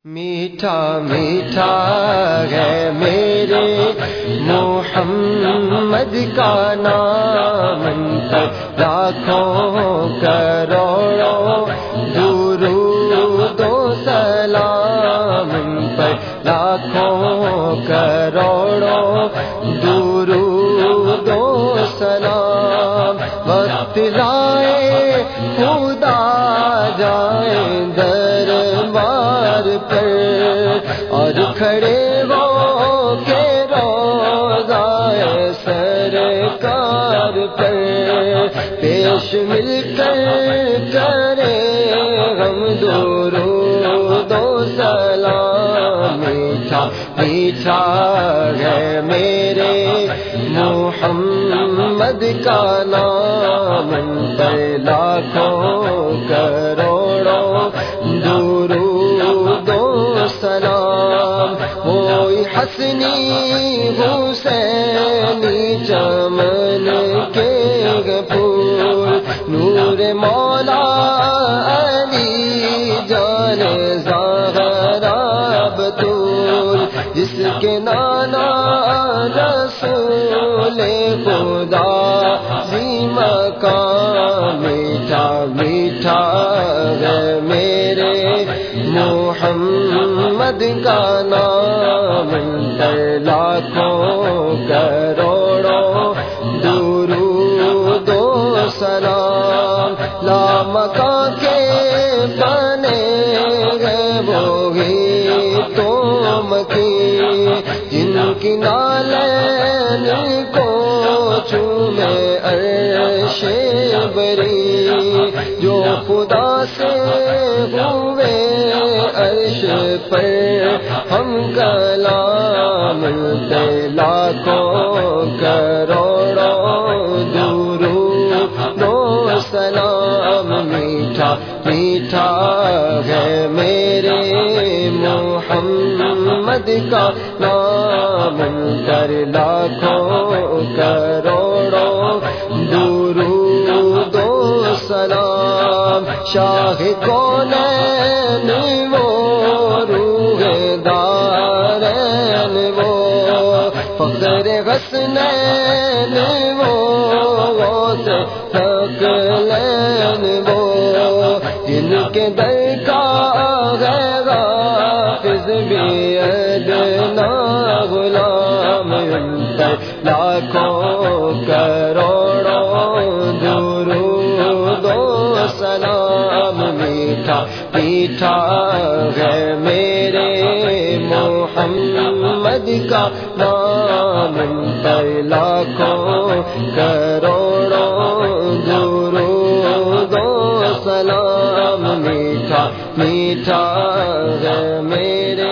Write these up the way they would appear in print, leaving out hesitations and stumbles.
میٹھا میٹھا ہے میرے محمد کا نام، پر لاکھوں کروڑوں درود و سلام، پر لاکھوں کروڑوں درود و سلام۔ وقت لائے خدا جائیں دربار پر، اور کھڑے ہو کے روضائے سرکار پر پیش مل کر کرے ہم درود و سلام۔ میٹھا میٹھا ہے میرے محمد کا نام، پر لاکھوں کروڑوں درود و سلام۔ وہی حسنی حسینی چمن کے پھول، نور مولا علی جان زہرا بتول، جس کے نانا رسول خدا ذی مقام۔ میٹھا میٹھا ہے میرے محمد کا نام، پر لاکھوں کروڑوں درود و سلام۔ لامکاں کے بنے ہیں وہی تو مکی، جن کی نالین کو چومے عرش بری، جو خدا سے ہوئے عرش پر ہم کلام، لاکھوں کروڑوں درود و سلام۔ میٹھا میٹھا ہے میرے محمد کا نام، پر لاکھوں کروڑوں درود و سلام۔ شاہ کونین وہ روح دارین وہ، فخر حسنین وہ، غوث ثقلین وہ، جن کے در کا ہے حافظ بھی ادنا غلام، پر لاکھوں کروڑوں درود و سلام۔ میٹھا میٹھا ہے میرے محمد کا نام، پر لاکھوں کروڑوں درود و سلام۔ میٹھا میٹھا ہے میرے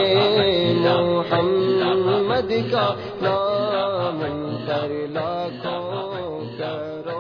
محمد کا نام، پر لاکھوں کروڑوں